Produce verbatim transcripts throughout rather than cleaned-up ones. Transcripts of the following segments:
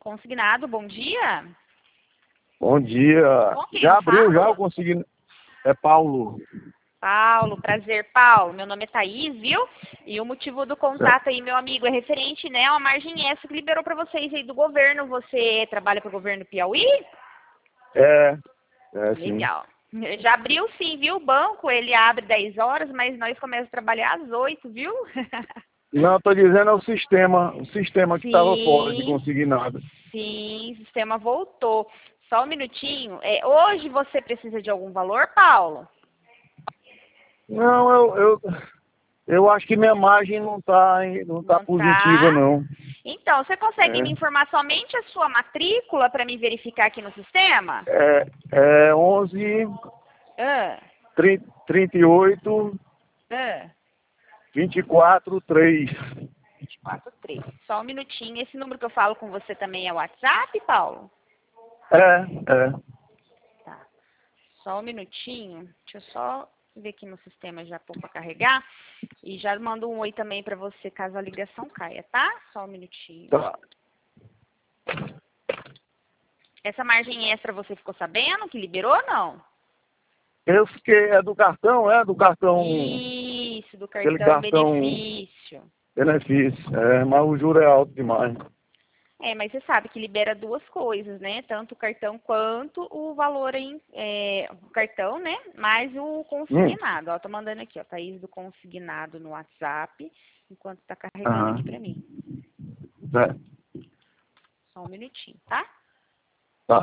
Consignado, bom dia. Bom dia. Com quem Já eu abriu, falo? já eu consegui. É Paulo. Paulo, prazer, Paulo. Meu nome é Thaís, viu? E o motivo do contato aí, meu amigo, é referente, né, a uma margem extra que liberou para vocês aí do governo. Você trabalha para o governo Piauí? É, é sim. Legal. Já abriu sim, viu? O banco, ele abre dez horas, mas nós começamos a trabalhar às oito, viu? Não, estou dizendo é o sistema, o sistema que estava fora de Sim, conseguir nada. sim, o sistema voltou. Só um minutinho. É, hoje você precisa de algum valor, Paulo? Não, eu, eu, eu acho que minha margem não está não tá Não positiva, tá? não. Então, você consegue me É, informar somente a sua matrícula para me verificar aqui no sistema? é, é onze, Ah, trinta e oito, ah, vinte e quatro, três. vinte e quatro, três. Só um minutinho. Esse número que eu falo com você também é o WhatsApp, Paulo? É, é. Tá. Só um minutinho. Deixa eu só ver aqui no sistema já para carregar. E já mando um oi também para você caso a ligação caia, tá? Só um minutinho. Tá. Essa margem extra você ficou sabendo que liberou ou não? Eu fiquei, é do cartão, é do cartão, Isso, do aquele cartão cartão benefício. benefício. É, mas o juro é alto demais. É, mas você sabe que libera duas coisas, né? Tanto o cartão quanto o valor em é, o cartão, né? Mais o Hum. consignado. Ó, tô mandando aqui, ó, Thaís do consignado no WhatsApp, enquanto tá carregando aqui Aham. pra mim. É, Só um minutinho, tá? tá.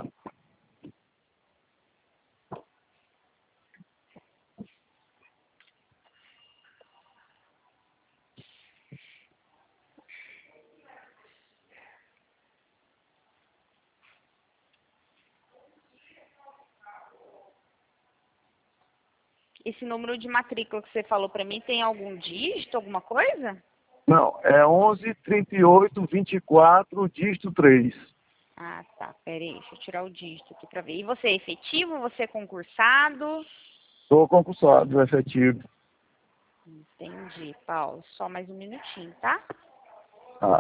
Esse número de matrícula que você falou pra mim tem algum dígito, alguma coisa? Não, é onze, trinta e oito, vinte e quatro, dígito três. Ah, tá. Pera aí, deixa eu tirar o dígito aqui pra ver. E você é efetivo? Você é concursado? Sou concursado efetivo. Entendi, Paulo. Só mais um minutinho, tá? Ah,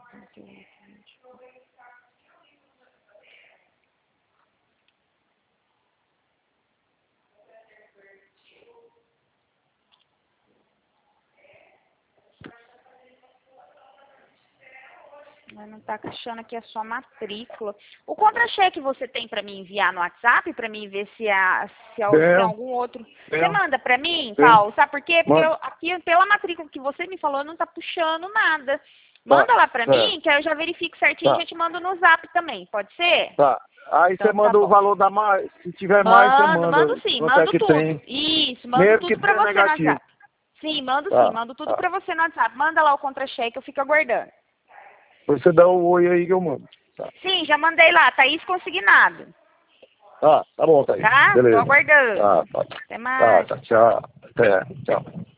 Mas não tá achando aqui a sua matrícula. O contra-cheque você tem para me enviar no WhatsApp para mim ver se há, se há se tem tenho, algum outro. Você tenho, manda para mim, tenho. Paulo? Sabe por quê? Porque Mano, eu, aqui pela matrícula que você me falou não tá puxando nada. tá, Manda lá para certo, mim que aí eu já verifico certinho e tá, já te mando no Zap também. Pode ser? tá. Aí você Então tá manda o bom. valor da mais, se tiver mais, você Mando, manda mando sim, quanto é mando que tudo. tem, Isso, mando mesmo que tudo para tenha você no negativo. WhatsApp. Sim, mando sim, Tá, mando tudo tá. para você no WhatsApp. Manda lá o contra-cheque, eu fico aguardando. Você dá o oi aí que eu mando. Tá, Sim, já mandei lá, Thaís consignado. tá, tá bom, tá aí. Tá? Tô Beleza. aguardando. Tá, tá, Até tá, mais. tá, Tchau, tchau. tchau. Até, tchau.